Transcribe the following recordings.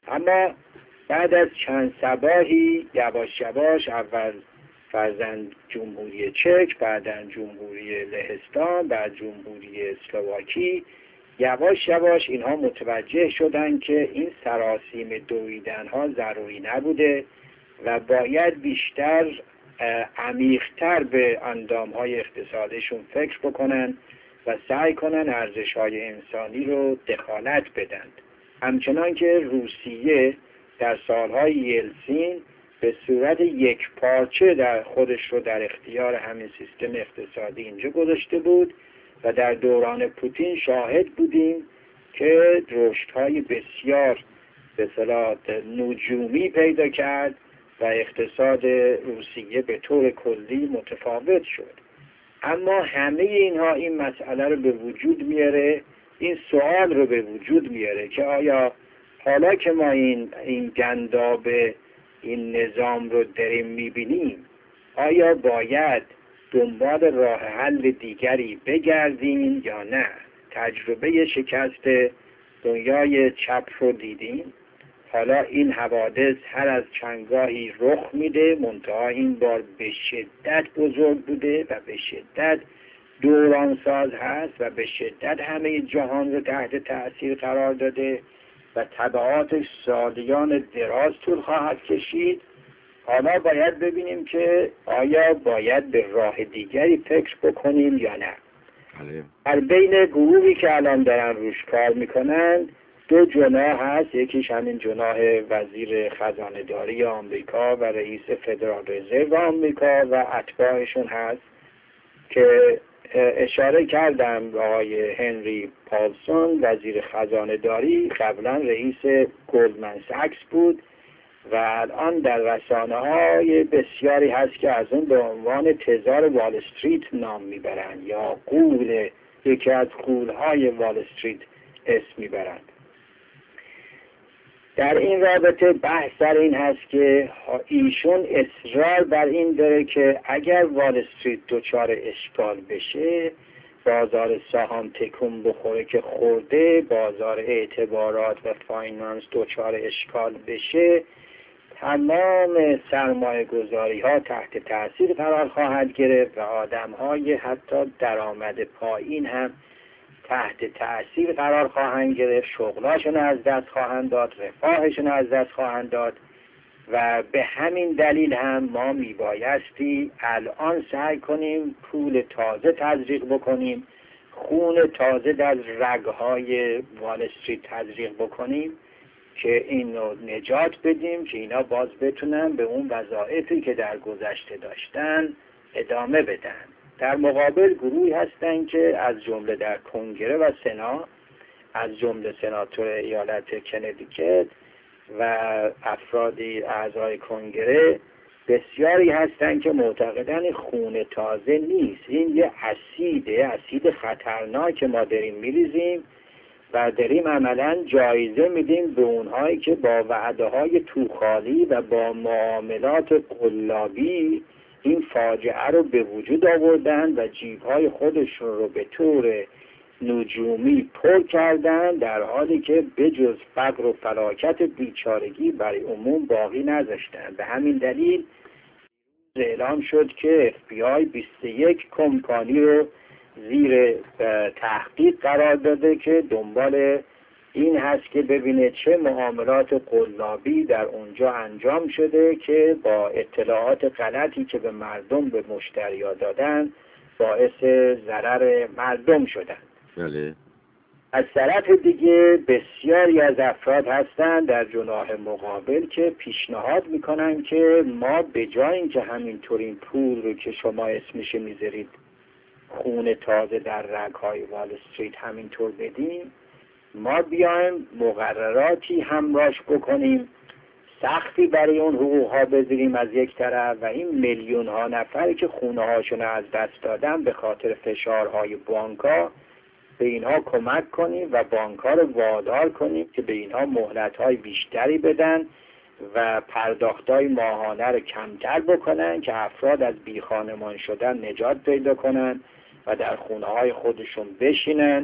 اما بعد از چند صباحی یواش یواش اول فرزند جمهوری چک، بعداً جمهوری لهستان، بعد جمهوری اسلواکی، یواش یواش اینها متوجه شدند که این سراسیم دویدنها ضروری نبوده و باید بیشتر عمیق‌تر به اندامهای اقتصادشون فکر بکنن و سعی کنن ارزش‌های انسانی رو دخالت بدن. همچنان که روسیه در سالهای یلسین به صورت یک پارچه در خودش رو در اختیار همین سیستم اقتصادی اینجا گذاشته بود و در دوران پوتین شاهد بودیم که رشدهای بسیار به اصطلاح نجومی پیدا کرد و اقتصاد روسیه به طور کلی متفاوت شد. اما همه اینها این مسئله رو به وجود میاره، این سوال رو به وجود میاره که آیا حالا که ما این گنداب این نظام رو داریم میبینیم، آیا باید دنبال راه حل دیگری بگردیم یا نه؟ تجربه شکست دنیای چپ رو دیدیم، حالا این حوادث هر از چندگاهی رخ میده، منتها این بار به شدت بزرگ بوده و به شدت دورانساز هست و به شدت همه جهان رو تحت تأثیر قرار داده و تبعاتش سالیان دراز طول خواهد کشید. حالا باید ببینیم که آیا باید به راه دیگری فکر بکنیم یا نه. در بین گروهی که الان دارن روش کار میکنن دو جناح هست، یکیش همین جناح وزیر خزانه داری آمریکا و رئیس فدرال رزرو آمریکا و اتباعشون هست که اشاره کردم به آقای هنری پالسون وزیر خزانه داری، قبلا رئیس گلدمن ساکس بود و الان در رسانه های بسیاری هست که از اون به عنوان تزار وال استریت نام میبرند یا غول، یکی از غول‌های وال استریت اسم میبرند. در این رابطه بحث سر این هست که ایشون اصرار بر این داره که اگر وال استریت دچار اشکال بشه، بازار سهام تکون بخوره که خورده، بازار اعتبارات و فاینانس دچار اشکال بشه، تمام سرمایه گذاری ها تحت تأثیر قرار خواهد گرفت و آدم های حتی درآمد پایین هم تحت تأثیر قرار خواهند گرفت، شغلاشون از دست خواهند داد، رفاهشون از دست خواهند داد و به همین دلیل هم ما میبایستی الان سعی کنیم پول تازه تزریق بکنیم، خون تازه در رگهای وال استریت تزریق بکنیم که اینو نجات بدیم که اینا باز بتونن به اون وظایفی که در گذشته داشتن ادامه بدن. در مقابل گروهی هستن که از جمله در کنگره و سنا، از جمله سناتور ایالت کنتیکت و افرادی اعضای کنگره بسیاری هستن که معتقدن خون تازه نیست، این یه اسید خطرناک ما داریم میریزیم و داریم عملا جایزه میدیم به اونهایی که با وعده های توخالی و با معاملات قلابی این فاجعه رو به وجود آوردن و جیبهای خودشون رو به طور نجومی پر کردن، در حالی که بجز فقر و فلاکت بیچارگی برای عموم باقی نذاشتن. به همین دلیل اعلام شد که FBI 21 کمپانی رو زیر تحقیق قرار داده که دنبال این هست که ببینه چه معاملات قلابی در اونجا انجام شده که با اطلاعات غلطی که به مردم، به مشتری‌ها دادن، باعث ضرر مردم شدن. بله. از طرف دیگه بسیاری از افراد هستن در جناح مقابل که پیشنهاد میکنن که ما به جای اینکه همینطور این پول رو که شما اسمش میذارید خون تازه در رگ‌های وال استریت همینطور بدیم، ما بیایم مقرراتی همراهش بکنیم، سختی برای اون حقوق‌ها بذاریم از یک طرف و این میلیون ها نفری که خونه هاشون از دست دادن به خاطر فشارهای بانک‌ها، به اینها کمک کنیم و بانک‌ها رو وادار کنیم که به اینها مهلت‌های بیشتری بدن و پرداخت‌های ماهانه رو کمتر بکنن که افراد از بیخانمان شدن نجات پیدا کنن و در خونه‌های خودشون بشینن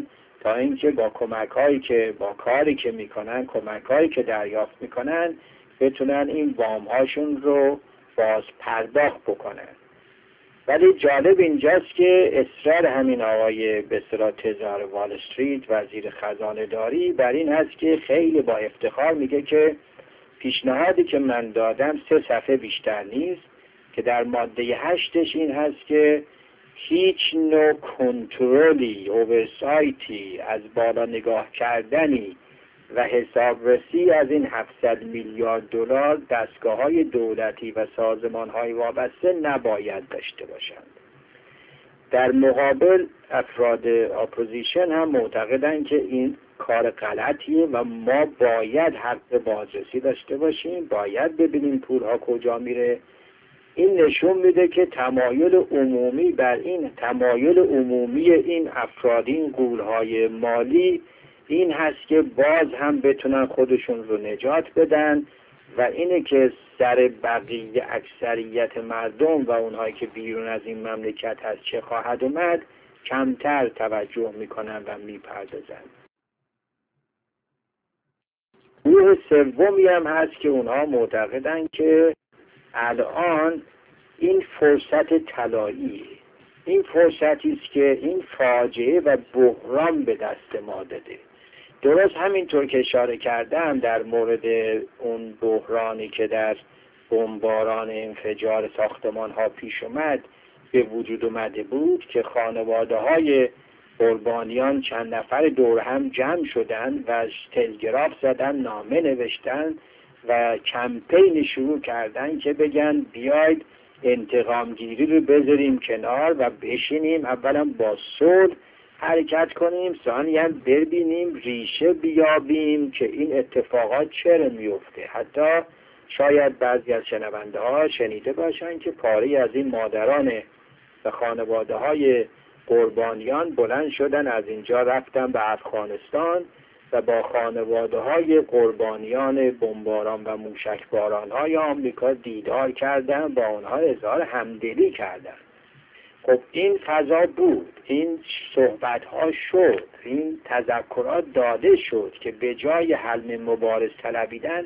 تا اینکه با کمک‌هایی که با کاری که میکنن، کمک‌هایی که دریافت میکنن، بتونن این وام‌هاشون رو باز پرداخت بکنن. ولی جالب اینجاست که اصرار همین آقای به اصطلاح تزار وال استریت، وزیر خزانه داری، بر این هست که خیلی با افتخار میگه که پیشنهادی که من دادم 3 صفحه بیشتر نیست، که در ماده 8ش این هست که هیچ نوع کنترلی، اوورسایتی، از بالا نگاه کردنی و حسابرسی از این 700 میلیارد دلار دستگاه‌های دولتی و سازمان‌های وابسته نباید داشته باشند. در مقابل افراد اپوزیشن هم معتقدند که این کار غلطیه و ما باید حق بازرسی داشته باشیم، باید ببینیم پول‌ها کجا میره. این نشون میده که تمایل عمومی بر این تمایل عمومی این افراد، این غول‌های مالی، این هست که باز هم بتونن خودشون رو نجات بدن و اینه که سر بقیه اکثریت مردم و اونهایی که بیرون از این مملکت هست چه خواهد اومد کمتر توجه میکنن و میپردازن. گروه سومی هم هست که اونها معتقدن که الان این فرصت طلاییه، این فرصتی است که این فاجعه و بحران به دست ما داده. درست همینطور که اشاره کردم در مورد اون بحرانی که در بمباران انفجار ساختمان ها پیش اومد به وجود اومده بود که خانواده های قربانیان چند نفر دور هم جمع شدن و تلگراف زدن، نامه نوشتن و کمپین شروع کردن که بگن بیاید انتقام گیری رو بذاریم کنار و بشینیم اولا با صلح حرکت کنیم، ثانیاً ببینیم ریشه بیابیم که این اتفاقات چرا میفته. حتی شاید بعضی از شنونده ها شنیده باشن که پاره از این مادران و خانواده های قربانیان بلند شدن از اینجا رفتن به افغانستان و با خانواده های قربانیان بمباران و موشکباران های آمریکا دیدار کردن، با آنها اظهار همدلی کردن. خب این فضا بود، این صحبت ها شد، این تذکرات داده شد که به جای حل مبارز طلبیدن،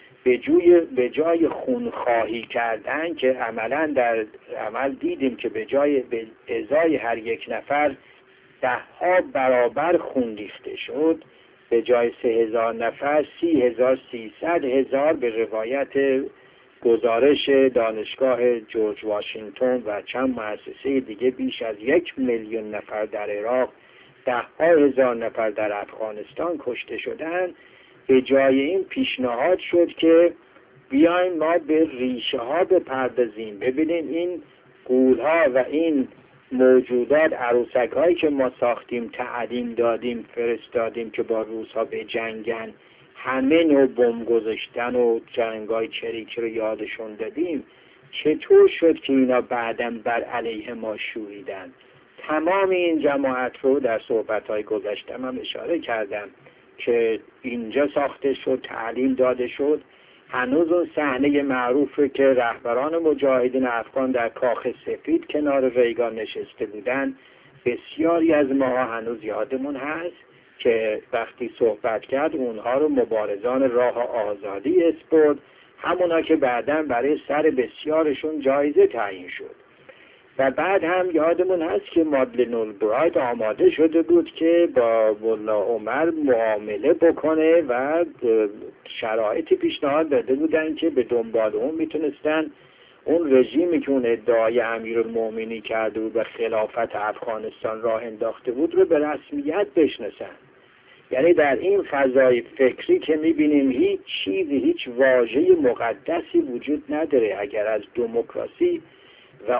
به جای خونخواهی کردن که عملا در عمل دیدیم که به ازای هر یک نفر 10 برابر خون ریخته شد، به جای 3000 نفر 30,000 300,000 به روایت گزارش دانشگاه جورج واشنگتن و چند مؤسسه دیگه بیش از 1,000,000 نفر در عراق، 10,000 نفر در افغانستان کشته شدن. به جای این پیشنهاد شد که بیایم ما به ریشه ها بپردازیم، ببینیم این غول‌ها و این موجودات، عروسک هایی که ما ساختیم، تعلیم دادیم، فرستادیم که با روس‌ها به جنگن، همه نوع بمب گذاشتن و جنگای چریک رو یادشون دادیم، چطور شد که اینا بعداً بر علیه ما شوریدن؟ تمام این جماعت رو در صحبت‌های گذشتم هم اشاره کردم که اینجا ساخته شد، تعلیم داده شد. هنوز اون صحنه معروفه که رهبران مجاهدین افغان در کاخ سفید کنار ریگان نشسته بودن، بسیاری از ما هنوز یادمون هست که وقتی صحبت کرد اونها رو مبارزان راه آزادی اسپرد، همونا که بعداً برای سر بسیارشون جایزه تعیین شد. و بعد هم یادمون هست که مادلین اولبرایت آماده شده بود که با ملا عمر معامله بکنه و شرایطی پیشنهاد داده بودن که به دنبال اون میتونستن اون رژیمی که اون ادعای امیرالمومنین کرده بود و خلافت افغانستان راه انداخته بود رو به رسمیت بشناسن. یعنی در این فضای فکری که میبینیم هیچ چیزی، هیچ واژه مقدسی وجود نداره. اگر از دموکراسی و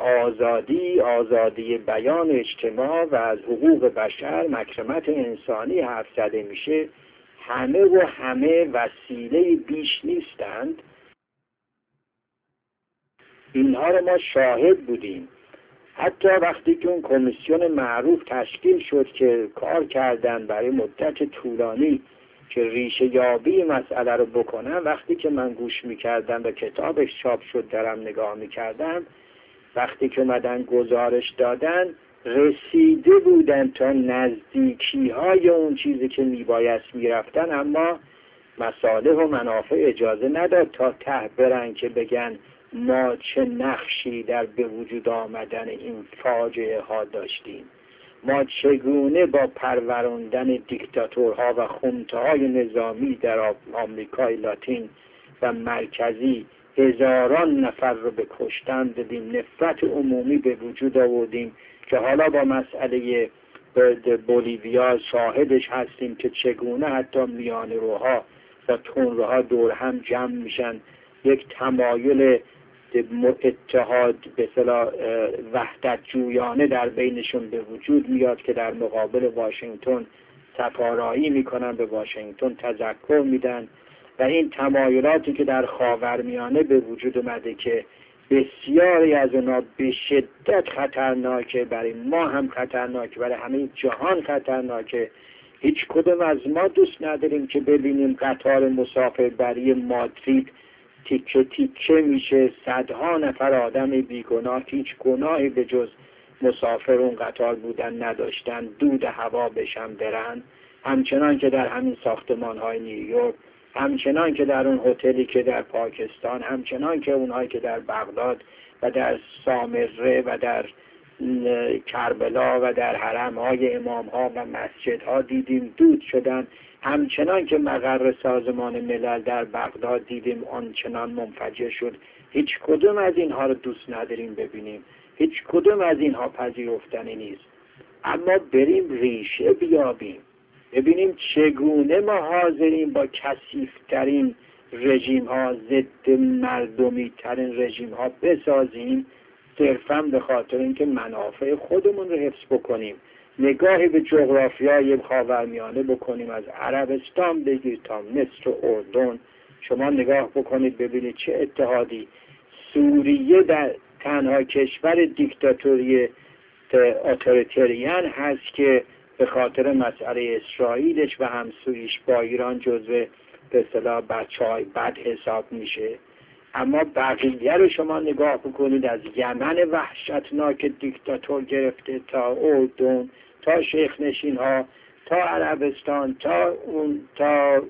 آزادی بیان اجتماع و از حقوق بشر، مکرمت انسانی حرف زده میشه، همه وسیله بیش نیستند. اینها رو ما شاهد بودیم. حتی وقتی که اون کمیسیون معروف تشکیل شد که کار کردن برای مدت طولانی که ریشه یابی مسئله رو بکنن، وقتی که من گوش میکردم و کتابش چاپ شد دارم نگاه میکردم، وقتی که اومدن گزارش دادن، رسیده بودن تا نزدیکی های اون چیزی که میبایست میرفتن، اما مصالح و منافع اجازه نداد تا ته برن که بگن ما چه نقشی در به وجود آمدن این فاجعه ها داشتیم، ما چگونه با پروراندن دیکتاتورها و خونته های نظامی در آمریکای لاتین و مرکزی هزاران نفر رو به کشتن دادیم، نفرت عمومی به وجود آوردیم که حالا با مسئله بولیویا شاهدش هستیم که چگونه حتی میان روها و تندروها دور هم جمع میشن، یک تمایل اتحاد به اصطلاح وحدت جویانه در بینشون به وجود میاد که در مقابل واشنگتن سفارایی میکنن، به واشنگتن تذکر میدن و این تمایلاتی که در خاورمیانه به وجود اومده که بسیاری از اونا به شدت خطرناکه، برای ما هم خطرناکه، برای همه جهان خطرناکه. هیچ کدوم از ما دوست نداریم که ببینیم قطار مسافربری مادرید تیکه تیکه میشه، صدها نفر آدم بیگناه، هیچ گناهی به جز مسافر اون قطار بودن نداشتن، دود هوا بشن برن، همچنان که در همین ساختمان های نیویورک، همچنان که در اون هتلی که در پاکستان، همچنان که اونهایی که در بغداد و در سامره و در کربلا و در حرم های امام ها و مسجد ها دیدیم دود شدن، همچنان که مقر سازمان ملل در بغداد دیدیم آنچنان منفجر شد. هیچ کدوم از اینها رو دوست نداریم ببینیم، هیچ کدوم از اینها پذیرفتنی نیست. اما بریم ریشه بیابیم، ببینیم چگونه ما حاضریم با کثیف‌ترین رژیم ها، ضد مردمی ترین رژیم ها بسازیم، صرفاً به خاطر اینکه منافع خودمون رو حفظ بکنیم. نگاهی به جغرافیای خاورمیانه بکنیم، از عربستان بگیر تا مصر و اردن، شما نگاه بکنید ببینید چه اتحادی. سوریه در تنها کشور دیکتاتوری اتوریتریان هست که به خاطر مسئله اسرائیلش و همسویش با ایران جزو به اصطلاح بچه‌های بد حساب میشه. اما بقیه رو شما نگاه بکنید، از یمن وحشتناک دیکتاتور گرفته تا اردن، تا شیخ نشین ها، تا عربستان، تا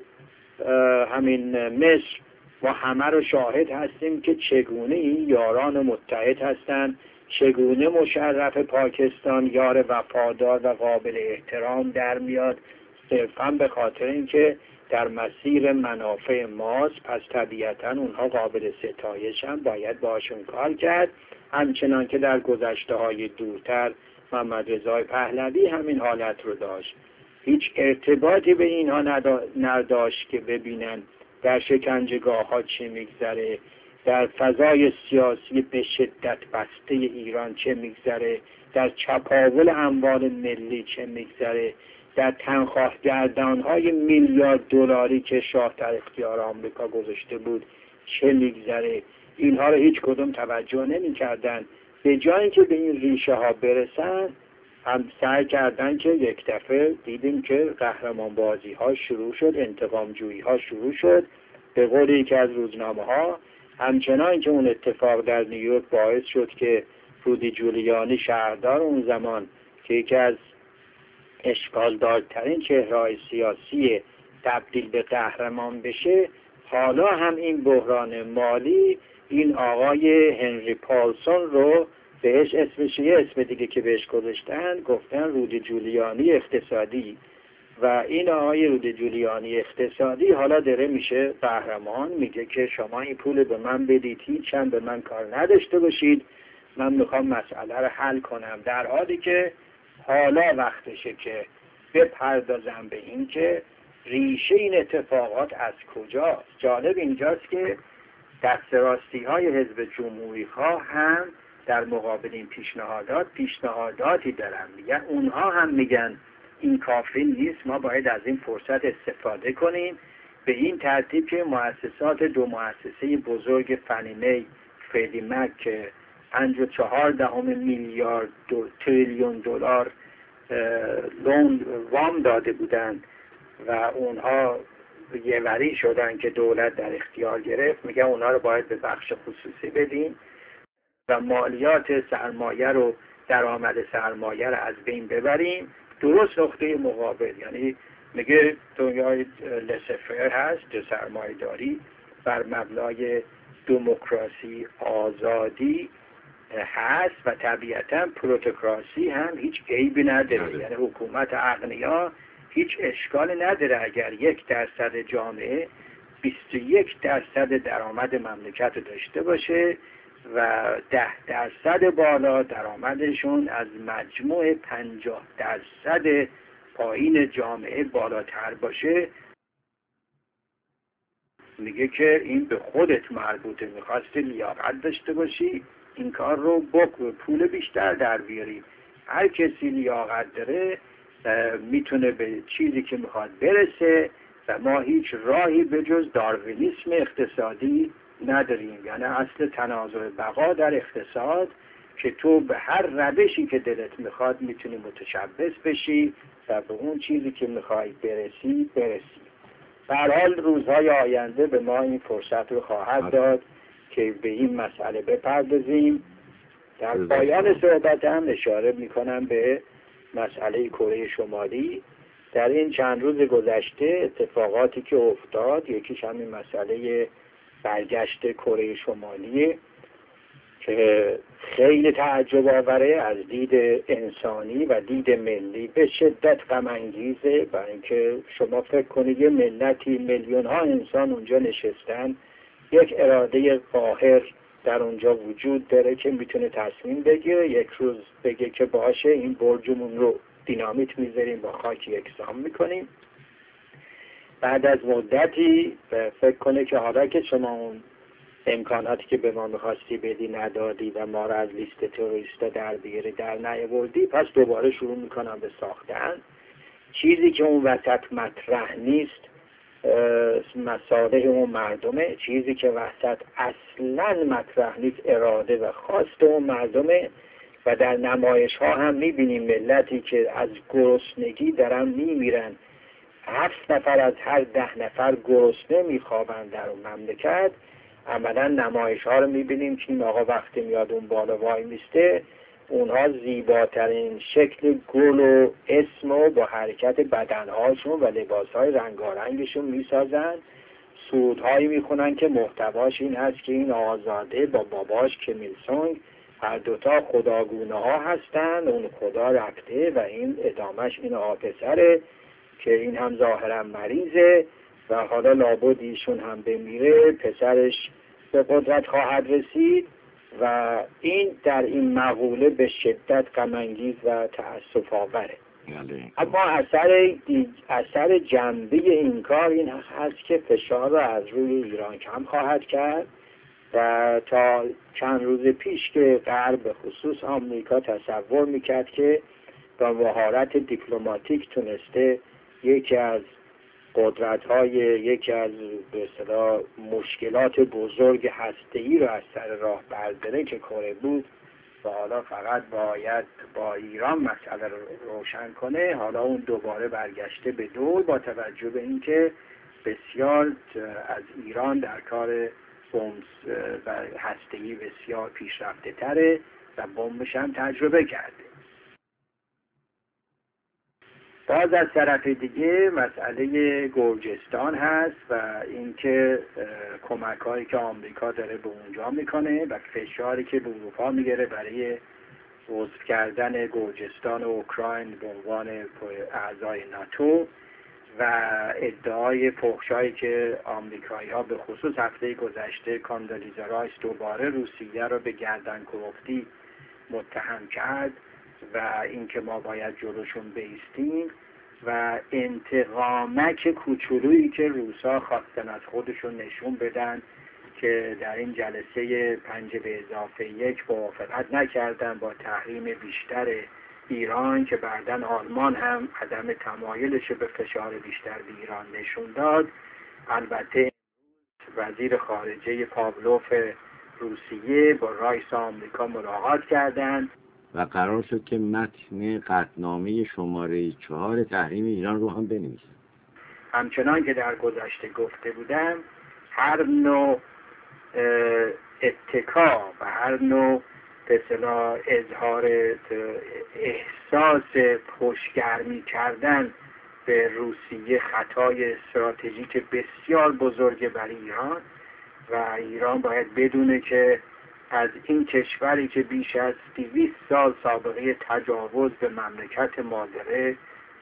همین مصر، و همه رو شاهد هستیم که چگونه این یاران متحد هستند، چگونه مشرف پاکستان یار وفادار و قابل احترام در میاد، صرفاً به خاطر اینکه در مسیر منافع ماست. پس طبیعتاً اونها قابل ستایش هم، باید باشون کار کرد، همچنان که در گذشته های دورتر محمد رضا پهلوی همین حالت رو داشت. هیچ ارتباطی به اینها نداشت که ببینن در شکنجهگاه ها چه میگذره، در فضای سیاسی به شدت بسته ایران چه میگذره، در چپاول اموال ملی چه میگذره، در تنخواه گردانهای میلیارد دلاری که شاه در اختیار آمریکا گذاشته بود چه میگذره. اینها رو هیچ کدوم توجه نمی کردن. به جایی که به این ریشه ها برسن، هم سعی کردن که یک دفعه دیدیم که قهرمان بازی ها شروع شد، انتقام جویی ها شروع شد. به قول یکی از روزنامه ها، همچنان که اون اتفاق در نیویورک باعث شد که رودی جولیانی شهردار اون زمان که یکی از اشکالدارترین چهره‌های سیاسی تبدیل به قهرمان بشه، حالا هم این بحران مالی این آقای هنری پالسون رو بهش اسمش، یه اسم دیگه که بهش گذاشتن، گفتن رودی جولیانی اقتصادی، و این آقای رودی جولیانی اقتصادی حالا داره میشه قهرمان، میگه که شما این پول به من بدید، هیچ هم به من کار نداشته باشید، من میخوام مسئله رو حل کنم. در حالی که حالا وقتشه که بپردازم به این که ریشه این اتفاقات از کجاست. جالب اینجاست که دست راستی های حزب جمهوری خواه هم در مقابل این پیشنهاداتی دارن، میگن اونها هم میگن این کافی نیست، ما باید از این فرصت استفاده کنیم به این ترتیب که دو مؤسسه بزرگ فنی می فردی مک که 5.4 میلیارد تریلیون دلار لون وام داده بودند و اونها یه وری شدن که دولت در اختیار گرفت، میگه اونها رو باید به بخش خصوصی بدیم و مالیات سرمایه رو درآمد سرمایه رو از بین ببریم. درست نقطه مقابل، یعنی میگه دنیای لسفر هست، سرمایه داری بر مبنای دموکراسی آزادی هست و طبیعتا پروتوکراسی هم هیچ عیبی نداره. یعنی حکومت اغنیا هیچ اشکال نداره اگر 1% جامعه 21% درآمد مملکت رو داشته باشه و 10% بالا درآمدشون از مجموع 50% پایین جامعه بالاتر باشه. میگه که این به خودت مربوطه، میخواستی لیاقت داشته باشی این کار رو پول بیشتر در بیاری. هر کسی لیاقت داره میتونه به چیزی که میخواد برسه و ما هیچ راهی به جز داروینیسم اقتصادی نداریم. یعنی اصل تنازع بقا در اقتصاد که تو به هر روشی که دلت میخواد میتونی متشبث بشی و به اون چیزی که میخوای برسی. به هر حال روزهای آینده به ما این فرصت رو خواهد داد که به این مسئله بپردازیم. در پایان صحبت هم اشاره میکنم به مسئله کره شمالی. در این چند روز گذشته اتفاقاتی که افتاد، یکیش همین مسئله برگشت کره شمالی که خیلی تعجب آوره از دید انسانی و دید ملی، به شدت غم انگیزه. برای اینکه شما فکر کنید یه ملتی، میلیون ها انسان اونجا نشستن، یک اراده قاهر در اونجا وجود داره که میتونه تصمیم بگیره یک روز بگه که باشه این برجمون رو دینامیت میذاریم با خاک یکسان میکنیم. بعد از مدتی فکر کنه که حالا که شما اون امکاناتی که به ما میخواستی بدی ندادی و ما رو از لیست تروریستا در بیاری در نیاوردی، پس دوباره شروع میکنم به ساختن چیزی که اون وسط مطرح نیست. مصالح اون مردمه، چیزی که وسط اصلا مطرح نیست اراده و خواست اون مردمه. و در نمایش ها هم میبینیم ملتی که از گرسنگی دارن میمیرن، 7 نفر از هر 10 نفر گرسنه میخوابن در اون مملکت. عملا نمایش ها رو میبینیم که این آقا وقتی میاد اون بالا وای میسته، اونها زیباترین شکل گل و اسم و با حرکت بدنهاشون و لباسهای رنگارنگشون میسازن، سرودهایی میخونن که محتواش این هست که این آزاده با باباش کمیل سونگ هر دوتا خداگونه ها هستن، اون خدا رفته و این ادامش این آپسره که این هم ظاهرا مریضه و حالا لابد ایشون هم بمیره، پسرش به قدرت خواهد رسید. و این در این مقوله به شدت غم‌انگیز و تأسف آوره. اما اثر جنبه این کار این هست که فشار رو از روی ایران کم خواهد کرد و تا چند روز پیش که غرب به خصوص آمریکا تصور میکرد که با مهارت دیپلماتیک تونسته یکی از قدرت‌های یکی از به اصطلاح مشکلات بزرگ هسته‌ای رو از سر راه برداره که کره بود و حالا فقط باید با ایران مسئله رو روشن کنه، حالا اون دوباره برگشته به دور با توجه به اینکه بسیار از ایران در کار بمب و هسته‌ای بسیار پیشرفته تره و بمبش هم تجربه کرده. باز از طرف دیگه مسئله گرجستان هست و اینکه کمک‌هایی که آمریکا داره به اونجا میکنه و فشاری که به اروپا میگیره برای عضو کردن گرجستان و اوکراین به عنوان اعضای ناتو و ادعای فحشایی که آمریکایی‌ها به خصوص هفته گذشته کاندالیزا رایس دوباره روسیه رو به گردن کلفتی متهم کرد و اینکه ما باید جلوشون بایستیم و انتقامک کوچولویی که روسا خواستن از خودشون نشون بدن که در این جلسه 5+1 موافقت نکردن با تحریم بیشتر ایران که بعداً آلمان هم عدم تمایلش به فشار بیشتر به ایران نشون داد. البته وزیر خارجه پاولوف روسیه با رئیس آمریکا ملاقات کردند و قرار شد که متن قطعنامه شماره 4 تحریم ایران رو هم بنویسن. همچنان که در گذشته گفته بودم، هر نوع اتکا و هر نوع به اصطلاح اظهار احساس پشتگرمی کردن به روسیه خطای استراتژیک بسیار بزرگ برای ایران و ایران باید بدونه که از این کشوری که بیش از 200 سال سابقه تجاوز به مملکت مادره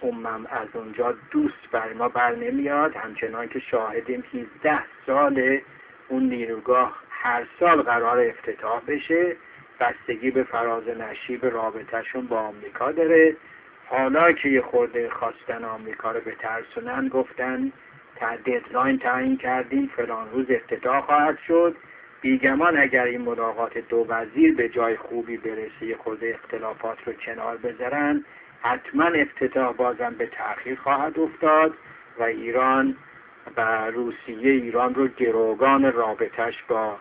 از اونجا دوست بر ما بر نمیاد، همچنان که شاهدیم 17 سال اون نیروگاه هر سال قرار افتتاح بشه، بستگی به فراز نشیب رابطهشون با آمریکا داره. حالا که یه خورده خواستن آمریکا رو بترسونن، گفتن تا ددلاین تعیین کردیم فلان روز افتتاح خواهد شد. بیگمان اگر این ملاقات دو وزیر به جای خوبی برسه، یه خورده اختلافات رو کنار بذارن، حتما افتتاح بازم به تأخیر خواهد افتاد و ایران و روسیه ایران رو گروگان رابطش با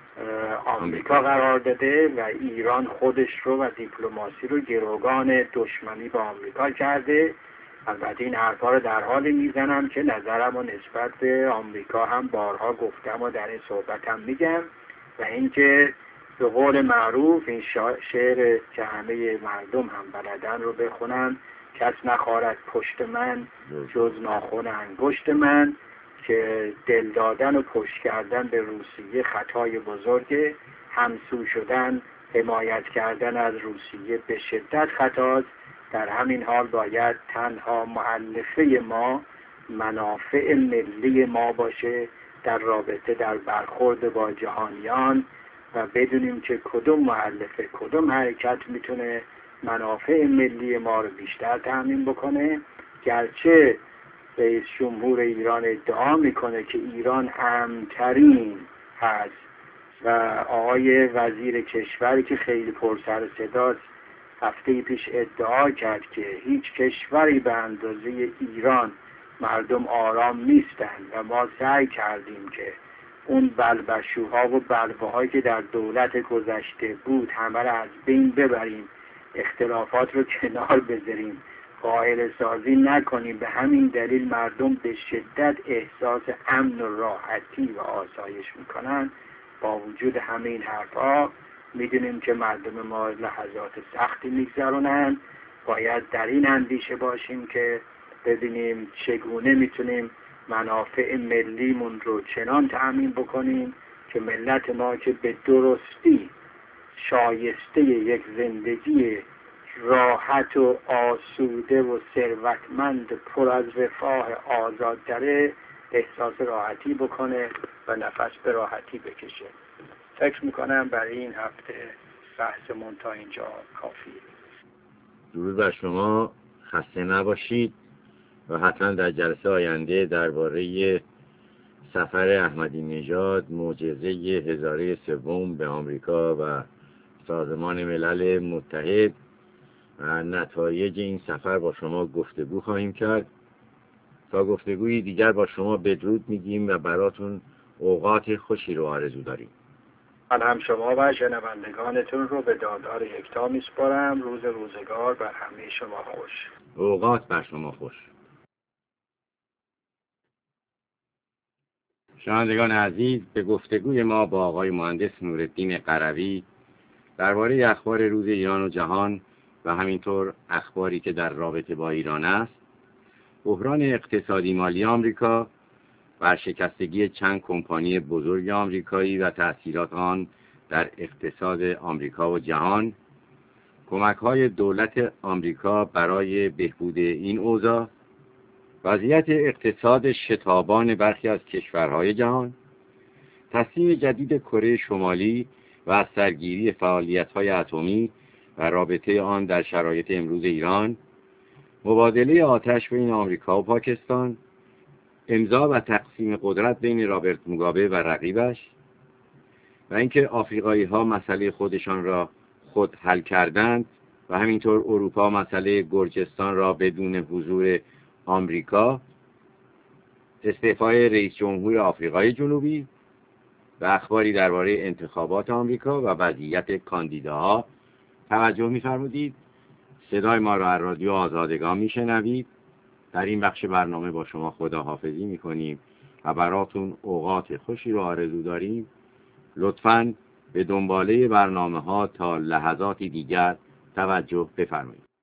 آمریکا قرار داده و ایران خودش رو و دیپلماسی رو گروگان دشمنی با آمریکا کرده. البته این حرفا رو در حالی میزنم که نظرم و نسبت به آمریکا هم بارها گفتم و در این صحبت هم میگم و اینکه به قول معروف این شعر که همه مردم هم بلدن رو بخونم: کس نخارد پشت من جز ناخن انگشت من، که دل دادن و پشت کردن به روسیه خطای بزرگه، همسو شدن، حمایت کردن از روسیه به شدت خطاست. در همین حال باید تنها مؤلفه ما منافع ملی ما باشه در رابطه در برخورد با جهانیان و بدونیم که کدوم مؤلفه کدوم حرکت میتونه منافع ملی ما رو بیشتر تامین بکنه. گرچه رئیس جمهور ایران ادعا میکنه که ایران امن‌ترین هست و آقای وزیر کشوری که خیلی پرسر و صداست هفته پیش ادعا کرد که هیچ کشوری به اندازه ایران مردم آرام نیستن و ما سعی کردیم که اون بلبشوها و بلبهایی که در دولت گذشته بود همه را از بین ببریم، اختلافات رو کنار بذاریم، قائل سازی نکنیم. به همین دلیل مردم به شدت احساس امن و راحتی و آسایش میکنن. با وجود همه این حرفا میدونیم که مردم ما لحظات سختی میگذرونن. باید در این اندیشه باشیم که ببینیم چگونه میتونیم منافع ملیمون رو چنان تأمین بکنیم که ملت ما که به درستی شایسته یک زندگی راحت و آسوده و ثروتمند پر از رفاه آزاد داره، احساس راحتی بکنه و نفس به راحتی بکشه. فکر میکنم برای این هفته بحثمون تا اینجا کافیه. درود بر شما، خسته نباشید و حتما در جلسه آینده درباره سفر احمدی نژاد، معجزه هزاره سوم به آمریکا و سازمان ملل متحد و نتایج این سفر با شما گفتگو خواهیم کرد. تا گفتگوی دیگر با شما بدرود میگیم و براتون اوقات خوشی رو آرزو داریم. من هم شما و شنوندگانتون رو به دادار یکتا میسپارم. روز روزگار بر همه شما خوش. اوقات بر شما خوش. شنوندگان عزیز، به گفتگوی ما با آقای مهندس نورالدین قروی درباره اخبار روز ایران و جهان و همینطور اخباری که در رابطه با ایران است، بحران اقتصادی مالی آمریکا، ورشکستگی چند کمپانی بزرگ آمریکایی و تأثیرات آن در اقتصاد آمریکا و جهان، کمک‌های دولت آمریکا برای بهبود این اوضاع، وضعیت اقتصاد شتابان برخی از کشورهای جهان، تصمیم جدید کره شمالی و از سرگیری فعالیت‌های اتمی و رابطه آن در شرایط امروز ایران، مبادله آتش بین آمریکا و پاکستان، امضا و تقسیم قدرت بین رابرت موگابه و رقیبش و اینکه آفریقایی‌ها مسئله خودشان را خود حل کردند و همینطور اروپا مسئله گرجستان را بدون حضور آمریکا، استعفای رئیس جمهور آفریقای جنوبی و اخباری درباره انتخابات آمریکا و وضعیت کاندیداها. توجه می‌فرمودید. صدای ما را از رادیو آزادگان میشنوید. در این بخش برنامه با شما خداحافظی میکنیم و براتون اوقات خوشی رو آرزو داریم. لطفاً به دنباله برنامه‌ها تا لحظاتی دیگر توجه بفرمایید.